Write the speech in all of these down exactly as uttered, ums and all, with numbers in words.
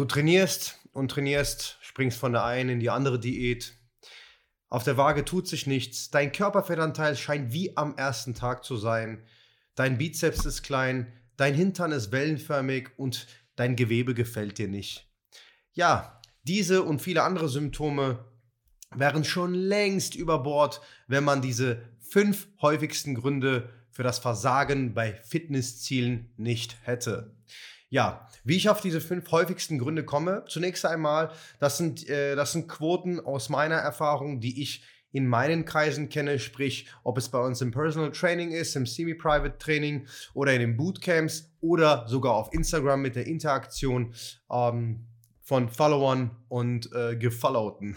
Du trainierst und trainierst, springst von der einen in die andere Diät. Auf der Waage tut sich nichts. Dein Körperfettanteil scheint wie am ersten Tag zu sein. Dein Bizeps ist klein, dein Hintern ist wellenförmig und dein Gewebe gefällt dir nicht. Ja, diese und viele andere Symptome wären schon längst über Bord, wenn man diese fünf häufigsten Gründe für das Versagen bei Fitnesszielen nicht hätte. Ja, wie ich auf diese fünf häufigsten Gründe komme, zunächst einmal, das sind, äh, das sind Quoten aus meiner Erfahrung, die ich in meinen Kreisen kenne, sprich, ob es bei uns im Personal Training ist, im Semi-Private Training oder in den Bootcamps oder sogar auf Instagram mit der Interaktion ähm, von Followern und äh, Gefollowten.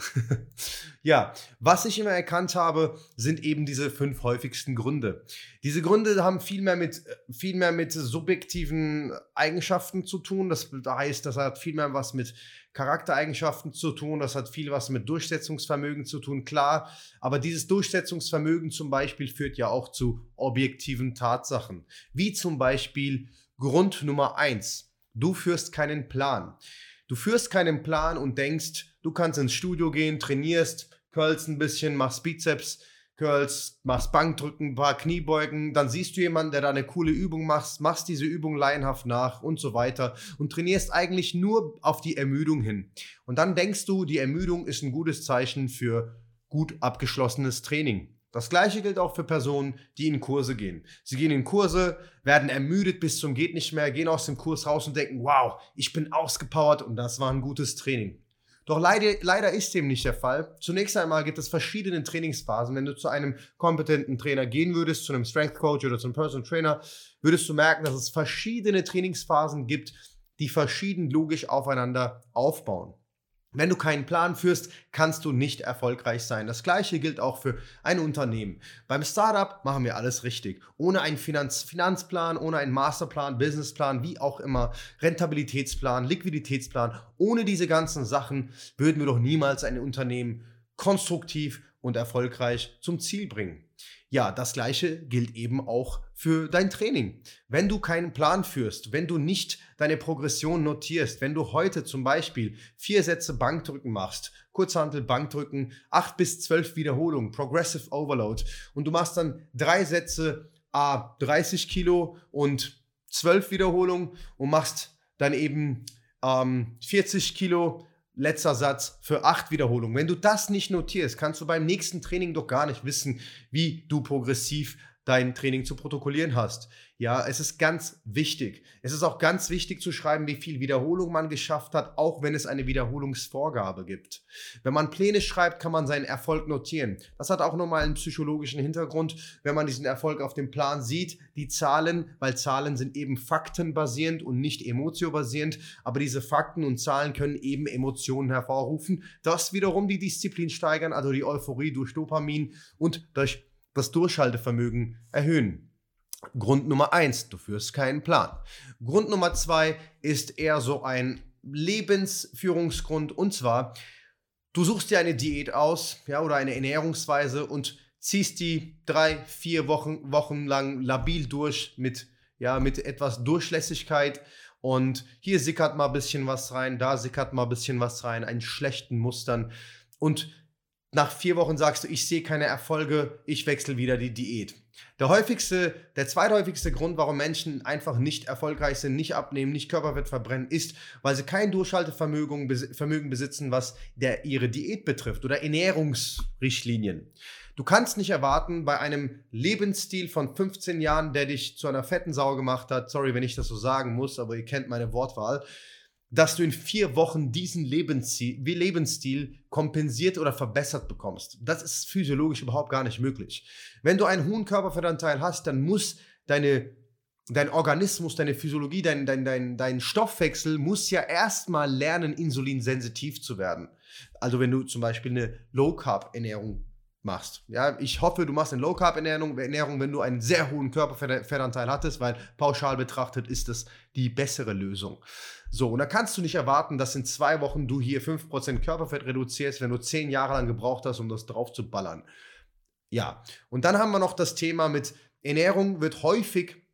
Ja, was ich immer erkannt habe, sind eben diese fünf häufigsten Gründe. Diese Gründe haben viel mehr mit, viel mehr mit subjektiven Eigenschaften zu tun. Das heißt, das hat viel mehr was mit Charaktereigenschaften zu tun. Das hat viel was mit Durchsetzungsvermögen zu tun, klar. Aber dieses Durchsetzungsvermögen zum Beispiel führt ja auch zu objektiven Tatsachen. Wie zum Beispiel Grund Nummer eins. Du führst keinen Plan. Du führst keinen Plan und denkst, du kannst ins Studio gehen, trainierst, curlst ein bisschen, machst Bizeps, curls, machst Bankdrücken, ein paar Kniebeugen, dann siehst du jemanden, der da eine coole Übung macht, machst diese Übung laienhaft nach und so weiter und trainierst eigentlich nur auf die Ermüdung hin. Und dann denkst du, die Ermüdung ist ein gutes Zeichen für gut abgeschlossenes Training. Das Gleiche gilt auch für Personen, die in Kurse gehen. Sie gehen in Kurse, werden ermüdet bis zum geht nicht mehr, gehen aus dem Kurs raus und denken, wow, ich bin ausgepowert und das war ein gutes Training. Doch leider, leider ist dem nicht der Fall. Zunächst einmal gibt es verschiedene Trainingsphasen. Wenn du zu einem kompetenten Trainer gehen würdest, zu einem Strength Coach oder zu einem Personal Trainer, würdest du merken, dass es verschiedene Trainingsphasen gibt, die verschieden logisch aufeinander aufbauen. Wenn du keinen Plan führst, kannst du nicht erfolgreich sein. Das Gleiche gilt auch für ein Unternehmen. Beim Startup machen wir alles richtig. Ohne einen Finanz- Finanzplan, ohne einen Masterplan, Businessplan, wie auch immer, Rentabilitätsplan, Liquiditätsplan. Ohne diese ganzen Sachen würden wir doch niemals ein Unternehmen konstruktiv und erfolgreich zum Ziel bringen. Ja, das Gleiche gilt eben auch für dein Training. Wenn du keinen Plan führst, wenn du nicht deine Progression notierst, wenn du heute zum Beispiel vier Sätze Bankdrücken machst, Kurzhantel Bankdrücken, acht bis zwölf Wiederholungen, Progressive Overload und du machst dann drei Sätze à dreißig Kilo und zwölf Wiederholungen und machst dann eben ähm, vierzig Kilo letzter Satz für acht Wiederholungen. Wenn du das nicht notierst, kannst du beim nächsten Training doch gar nicht wissen, wie du progressiv dein Training zu protokollieren hast. Ja, es ist ganz wichtig. Es ist auch ganz wichtig zu schreiben, wie viel Wiederholung man geschafft hat, auch wenn es eine Wiederholungsvorgabe gibt. Wenn man Pläne schreibt, kann man seinen Erfolg notieren. Das hat auch nochmal einen psychologischen Hintergrund, wenn man diesen Erfolg auf dem Plan sieht. Die Zahlen, weil Zahlen sind eben faktenbasierend und nicht emotiobasierend, aber diese Fakten und Zahlen können eben Emotionen hervorrufen, das wiederum die Disziplin steigern, also die Euphorie durch Dopamin und durch das Durchhaltevermögen erhöhen. Grund Nummer eins, du führst keinen Plan. Grund Nummer zwei ist eher so ein Lebensführungsgrund und zwar, du suchst dir eine Diät aus, ja, oder eine Ernährungsweise und ziehst die drei, vier Wochen, Wochen lang labil durch mit, ja, mit etwas Durchlässigkeit und hier sickert mal ein bisschen was rein, da sickert mal ein bisschen was rein, einen schlechten Mustern und nach vier Wochen sagst du, ich sehe keine Erfolge, ich wechsle wieder die Diät. Der häufigste, der zweithäufigste Grund, warum Menschen einfach nicht erfolgreich sind, nicht abnehmen, nicht Körperfett verbrennen, ist, weil sie kein Durchhaltevermögen Vermögen besitzen, was der, ihre Diät betrifft oder Ernährungsrichtlinien. Du kannst nicht erwarten, bei einem Lebensstil von fünfzehn Jahren, der dich zu einer fetten Sau gemacht hat, sorry, wenn ich das so sagen muss, aber ihr kennt meine Wortwahl, dass du in vier Wochen diesen Lebensstil, Lebensstil kompensiert oder verbessert bekommst. Das ist physiologisch überhaupt gar nicht möglich. Wenn du einen hohen Körperfettanteil hast, dann muss deine, dein Organismus, deine Physiologie, dein, dein, dein, dein Stoffwechsel muss ja erstmal lernen, insulinsensitiv zu werden. Also wenn du zum Beispiel eine Low-Carb-Ernährung machst. Ja, ich hoffe, du machst eine Low-Carb-Ernährung, Ernährung, wenn du einen sehr hohen Körperfettanteil hattest, weil pauschal betrachtet ist das die bessere Lösung. So, und da kannst du nicht erwarten, dass in zwei Wochen du hier fünf Prozent Körperfett reduzierst, wenn du zehn Jahre lang gebraucht hast, um das drauf zu ballern. Ja, und dann haben wir noch das Thema mit Ernährung wird häufig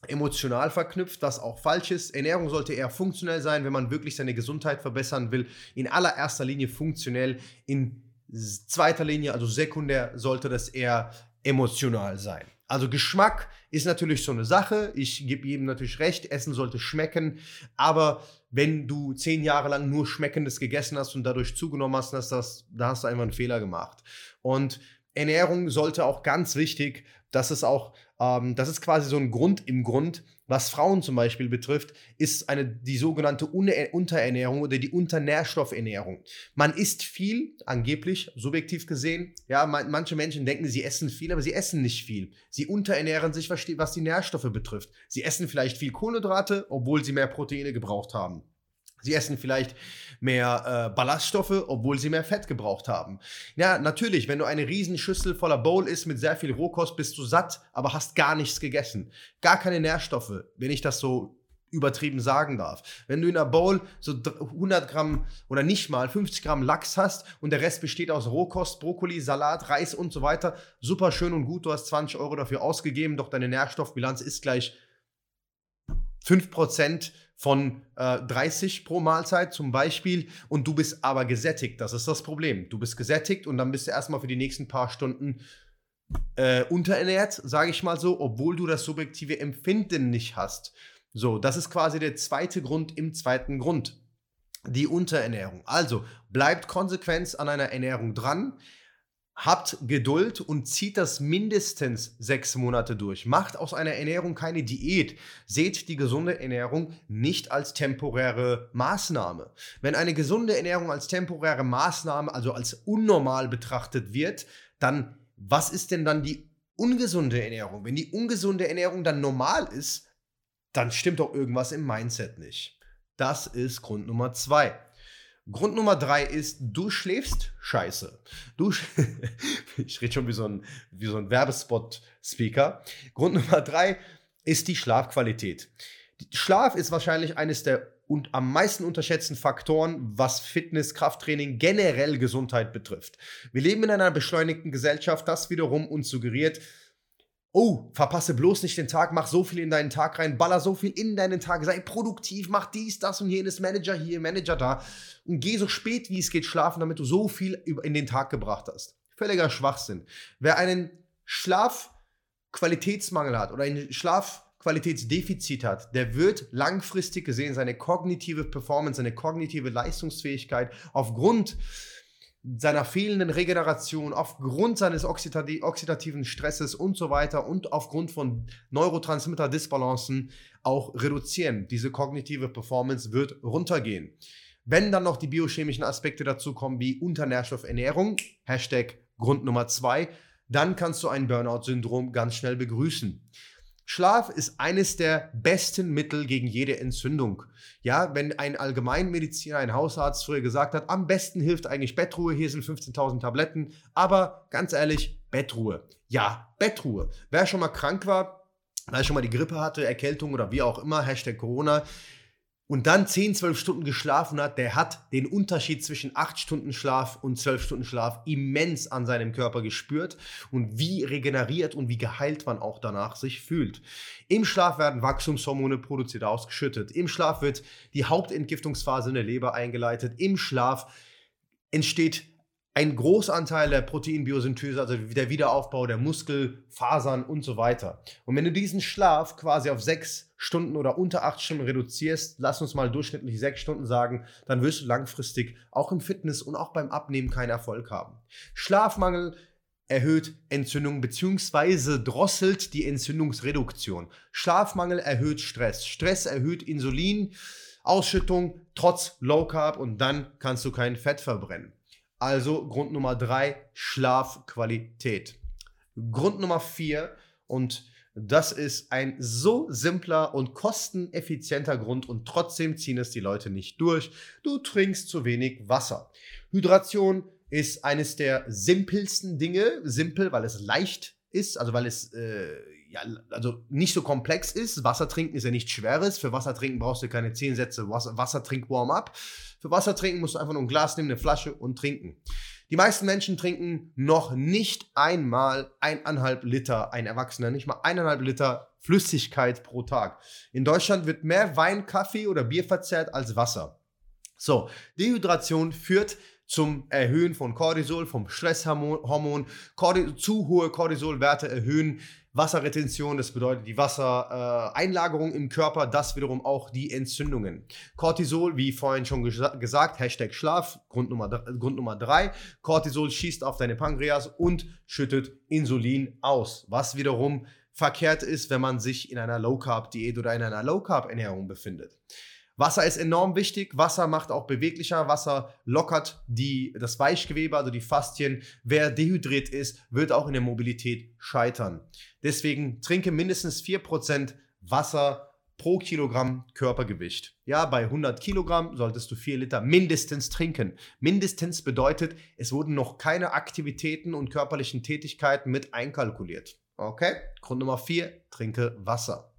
emotional verknüpft, was auch falsch ist. Ernährung sollte eher funktionell sein, wenn man wirklich seine Gesundheit verbessern will. In allererster Linie funktionell, in zweiter Linie, also sekundär, sollte das eher emotional sein. Also Geschmack ist natürlich so eine Sache. Ich gebe jedem natürlich recht, Essen sollte schmecken. Aber wenn du zehn Jahre lang nur Schmeckendes gegessen hast und dadurch zugenommen hast, hast das, da hast du einfach einen Fehler gemacht. Und Ernährung sollte auch ganz wichtig, dass es auch, ähm, das ist quasi so ein Grund im Grund, was Frauen zum Beispiel betrifft, ist eine, die sogenannte Un- Unterernährung oder die Unternährstoffernährung. Man isst viel, angeblich, subjektiv gesehen. Ja, man, manche Menschen denken, sie essen viel, aber sie essen nicht viel. Sie unterernähren sich, was die, was die Nährstoffe betrifft. Sie essen vielleicht viel Kohlenhydrate, obwohl sie mehr Proteine gebraucht haben. Sie essen vielleicht mehr äh, Ballaststoffe, obwohl sie mehr Fett gebraucht haben. Ja, natürlich, wenn du eine riesen Schüssel voller Bowl isst mit sehr viel Rohkost, bist du satt, aber hast gar nichts gegessen. Gar keine Nährstoffe, wenn ich das so übertrieben sagen darf. Wenn du in einer Bowl so hundert Gramm oder nicht mal fünfzig Gramm Lachs hast und der Rest besteht aus Rohkost, Brokkoli, Salat, Reis und so weiter, super schön und gut, du hast zwanzig Euro dafür ausgegeben, doch deine Nährstoffbilanz ist gleich fünf Prozent von äh, dreißig pro Mahlzeit zum Beispiel und du bist aber gesättigt. Das ist das Problem. Du bist gesättigt und dann bist du erstmal für die nächsten paar Stunden äh, unterernährt, sage ich mal so, obwohl du das subjektive Empfinden nicht hast. So, das ist quasi der zweite Grund im zweiten Grund. Die Unterernährung. Also, bleibt konsequent an einer Ernährung dran. Habt Geduld und zieht das mindestens sechs Monate durch. Macht aus einer Ernährung keine Diät. Seht die gesunde Ernährung nicht als temporäre Maßnahme. Wenn eine gesunde Ernährung als temporäre Maßnahme, also als unnormal betrachtet wird, dann was ist denn dann die ungesunde Ernährung? Wenn die ungesunde Ernährung dann normal ist, dann stimmt doch irgendwas im Mindset nicht. Das ist Grund Nummer zwei. Grund Nummer drei ist, du schläfst scheiße. Du sch ich rede schon wie so ein, wie so ein Werbespot-Speaker. Grund Nummer drei ist die Schlafqualität. Schlaf ist wahrscheinlich eines der und am meisten unterschätzten Faktoren, was Fitness, Krafttraining, generell Gesundheit betrifft. Wir leben in einer beschleunigten Gesellschaft, das wiederum uns suggeriert, oh, verpasse bloß nicht den Tag, mach so viel in deinen Tag rein, baller so viel in deinen Tag, sei produktiv, mach dies, das und jenes, Manager hier, Manager da und geh so spät wie es geht schlafen, damit du so viel in den Tag gebracht hast. Völliger Schwachsinn. Wer einen Schlafqualitätsmangel hat oder ein Schlafqualitätsdefizit hat, der wird langfristig gesehen seine kognitive Performance, seine kognitive Leistungsfähigkeit aufgrund seiner fehlenden Regeneration, aufgrund seines oxidati- oxidativen Stresses und so weiter und aufgrund von Neurotransmitter-Disbalancen auch reduzieren. Diese kognitive Performance wird runtergehen. Wenn dann noch die biochemischen Aspekte dazu kommen, wie Unternährstoffernährung, Hashtag Grund Nummer zwei, dann kannst du ein Burnout-Syndrom ganz schnell begrüßen. Schlaf ist eines der besten Mittel gegen jede Entzündung. Ja, wenn ein Allgemeinmediziner, ein Hausarzt früher gesagt hat, am besten hilft eigentlich Bettruhe, hier sind fünfzehntausend Tabletten, aber ganz ehrlich, Bettruhe. Ja, Bettruhe. Wer schon mal krank war, wer schon mal die Grippe hatte, Erkältung oder wie auch immer, Hashtag Corona, und dann zehn, zwölf Stunden geschlafen hat, der hat den Unterschied zwischen acht Stunden Schlaf und zwölf Stunden Schlaf immens an seinem Körper gespürt und wie regeneriert und wie geheilt man auch danach sich fühlt. Im Schlaf werden Wachstumshormone produziert, ausgeschüttet. Im Schlaf wird die Hauptentgiftungsphase in der Leber eingeleitet. Im Schlaf entsteht ein Großanteil der Proteinbiosynthese, also der Wiederaufbau der Muskelfasern und so weiter. Und wenn du diesen Schlaf quasi auf sechs Stunden oder unter acht Stunden reduzierst, lass uns mal durchschnittlich sechs Stunden sagen, dann wirst du langfristig auch im Fitness und auch beim Abnehmen keinen Erfolg haben. Schlafmangel erhöht Entzündung bzw. drosselt die Entzündungsreduktion. Schlafmangel erhöht Stress. Stress erhöht Insulinausschüttung trotz Low Carb und dann kannst du kein Fett verbrennen. Also Grund Nummer drei, Schlafqualität. Grund Nummer vier, und das ist ein so simpler und kosteneffizienter Grund und trotzdem ziehen es die Leute nicht durch. Du trinkst zu wenig Wasser. Hydration ist eines der simpelsten Dinge. Simpel, weil es leicht ist, also weil es äh, ja, also nicht so komplex ist. Wasser trinken ist ja nichts Schweres. Für Wasser trinken brauchst du keine zehn Sätze Wasser, Wassertrink-Warm-up. Für Wasser trinken musst du einfach nur ein Glas nehmen, eine Flasche und trinken. Die meisten Menschen trinken noch nicht einmal eineinhalb Liter, ein Erwachsener, nicht mal eineinhalb Liter Flüssigkeit pro Tag. In Deutschland wird mehr Wein, Kaffee oder Bier verzehrt als Wasser. So, Dehydration führt zum Erhöhen von Cortisol, vom Stresshormon. Corti- zu hohe Cortisolwerte erhöhen Wasserretention, das bedeutet die Wassereinlagerung äh, im Körper, das wiederum auch die Entzündungen. Cortisol, wie vorhin schon gesa- gesagt, Hashtag Schlaf, Grund Nummer, Grund Nummer drei. Cortisol schießt auf deine Pankreas und schüttet Insulin aus, was wiederum verkehrt ist, wenn man sich in einer Low-Carb-Diät oder in einer Low-Carb-Ernährung befindet. Wasser ist enorm wichtig. Wasser macht auch beweglicher. Wasser lockert die, das Weichgewebe, also die Faszien. Wer dehydriert ist, wird auch in der Mobilität scheitern. Deswegen trinke mindestens vier Prozent Wasser pro Kilogramm Körpergewicht. Ja, bei hundert Kilogramm solltest du vier Liter mindestens trinken. Mindestens bedeutet, es wurden noch keine Aktivitäten und körperlichen Tätigkeiten mit einkalkuliert. Okay? Grund Nummer vier, trinke Wasser.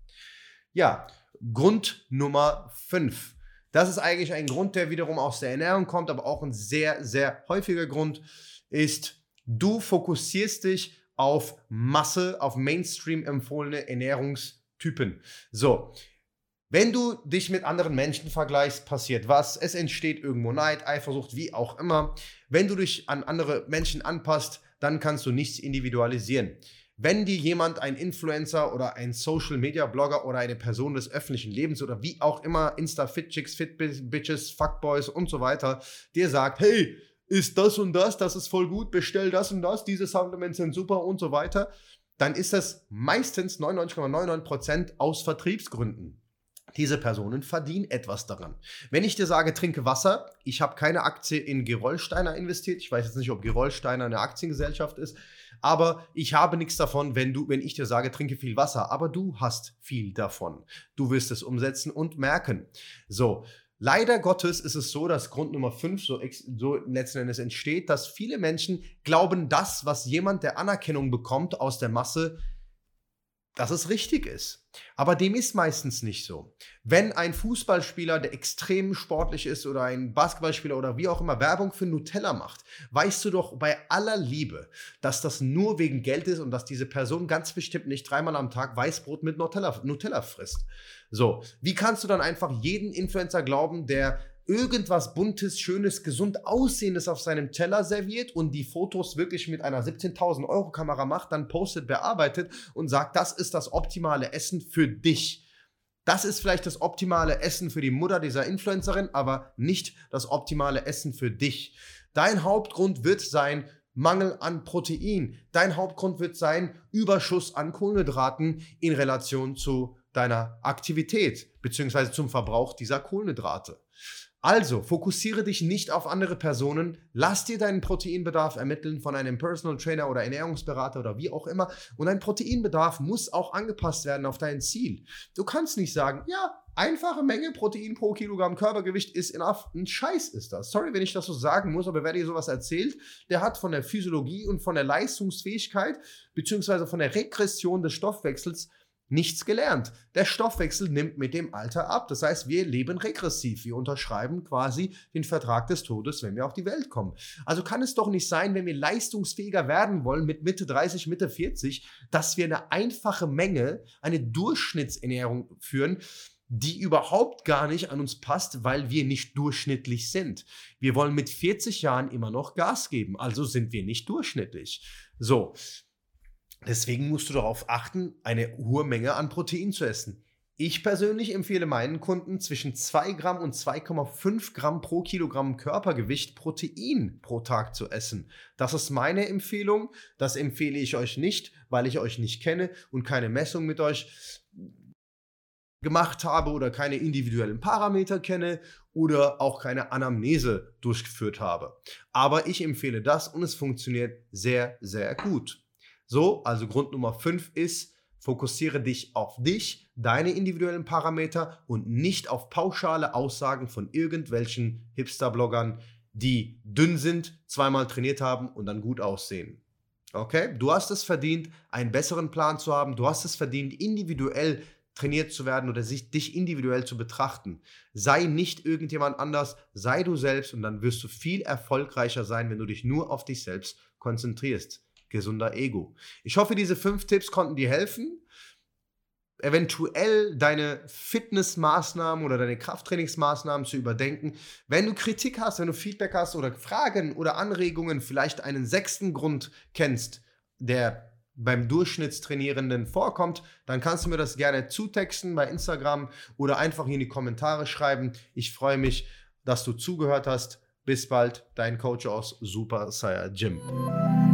Ja, Grund Nummer fünf. Das ist eigentlich ein Grund, der wiederum aus der Ernährung kommt, aber auch ein sehr, sehr häufiger Grund ist, du fokussierst dich auf Masse, auf Mainstream empfohlene Ernährungstypen. So, wenn du dich mit anderen Menschen vergleichst, passiert was. Es entsteht irgendwo Neid, Eifersucht, wie auch immer. Wenn du dich an andere Menschen anpasst, dann kannst du nichts individualisieren. Wenn dir jemand, ein Influencer oder ein Social-Media-Blogger oder eine Person des öffentlichen Lebens oder wie auch immer, Insta-Fit-Chicks, Fit-Bitches, Fuckboys und so weiter, dir sagt, hey, ist das und das, das ist voll gut, bestell das und das, diese Supplements sind super und so weiter, dann ist das meistens neunundneunzig Komma neunundneunzig Prozent aus Vertriebsgründen. Diese Personen verdienen etwas daran. Wenn ich dir sage, trinke Wasser, ich habe keine Aktie in Gerolsteiner investiert, ich weiß jetzt nicht, ob Gerolsteiner eine Aktiengesellschaft ist, aber ich habe nichts davon, wenn, du, wenn ich dir sage, trinke viel Wasser, aber du hast viel davon. Du wirst es umsetzen und merken. So, leider Gottes ist es so, dass Grund Nummer fünf so, so letzten Endes entsteht, dass viele Menschen glauben, das, was jemand der Anerkennung bekommt aus der Masse, dass es richtig ist. Aber dem ist meistens nicht so. Wenn ein Fußballspieler, der extrem sportlich ist oder ein Basketballspieler oder wie auch immer Werbung für Nutella macht, weißt du doch bei aller Liebe, dass das nur wegen Geld ist und dass diese Person ganz bestimmt nicht dreimal am Tag Weißbrot mit Nutella, Nutella frisst. So, wie kannst du dann einfach jeden Influencer glauben, der irgendwas Buntes, Schönes, gesund Aussehendes auf seinem Teller serviert und die Fotos wirklich mit einer siebzehntausend Euro Kamera macht, dann postet, bearbeitet und sagt, das ist das optimale Essen für dich. Das ist vielleicht das optimale Essen für die Mutter dieser Influencerin, aber nicht das optimale Essen für dich. Dein Hauptgrund wird sein, Mangel an Protein. Dein Hauptgrund wird sein, Überschuss an Kohlenhydraten in Relation zu deiner Aktivität bzw. zum Verbrauch dieser Kohlenhydrate. Also, fokussiere dich nicht auf andere Personen, lass dir deinen Proteinbedarf ermitteln von einem Personal Trainer oder Ernährungsberater oder wie auch immer und dein Proteinbedarf muss auch angepasst werden auf dein Ziel. Du kannst nicht sagen, ja, einfache Menge Protein pro Kilogramm Körpergewicht ist enough. Ein Scheiß ist das. Sorry, wenn ich das so sagen muss, aber wer dir sowas erzählt, der hat von der Physiologie und von der Leistungsfähigkeit beziehungsweise von der Regression des Stoffwechsels nichts gelernt. Der Stoffwechsel nimmt mit dem Alter ab. Das heißt, wir leben regressiv. Wir unterschreiben quasi den Vertrag des Todes, wenn wir auf die Welt kommen. Also kann es doch nicht sein, wenn wir leistungsfähiger werden wollen mit Mitte dreißig, Mitte vierzig, dass wir eine einfache Menge, eine Durchschnittsernährung führen, die überhaupt gar nicht an uns passt, weil wir nicht durchschnittlich sind. Wir wollen mit vierzig Jahren immer noch Gas geben, also sind wir nicht durchschnittlich. So. Deswegen musst du darauf achten, eine hohe Menge an Protein zu essen. Ich persönlich empfehle meinen Kunden zwischen zwei Gramm und zwei Komma fünf Gramm pro Kilogramm Körpergewicht Protein pro Tag zu essen. Das ist meine Empfehlung. Das empfehle ich euch nicht, weil ich euch nicht kenne und keine Messung mit euch gemacht habe oder keine individuellen Parameter kenne oder auch keine Anamnese durchgeführt habe. Aber ich empfehle das und es funktioniert sehr, sehr gut. So, also Grund Nummer fünf ist, fokussiere dich auf dich, deine individuellen Parameter und nicht auf pauschale Aussagen von irgendwelchen Hipster-Bloggern, die dünn sind, zweimal trainiert haben und dann gut aussehen. Okay? Du hast es verdient, einen besseren Plan zu haben. Du hast es verdient, individuell trainiert zu werden oder sich, dich individuell zu betrachten. Sei nicht irgendjemand anders, sei du selbst und dann wirst du viel erfolgreicher sein, wenn du dich nur auf dich selbst konzentrierst. Gesunder Ego. Ich hoffe, diese fünf Tipps konnten dir helfen. eventuell deine Fitnessmaßnahmen oder deine Krafttrainingsmaßnahmen zu überdenken. Wenn du Kritik hast, wenn du Feedback hast oder Fragen oder Anregungen, vielleicht einen sechsten Grund kennst, der beim Durchschnittstrainierenden vorkommt, dann kannst du mir das gerne zutexten bei Instagram oder einfach in die Kommentare schreiben. Ich freue mich, dass du zugehört hast. Bis bald, dein Coach aus Super Saiyan Gym.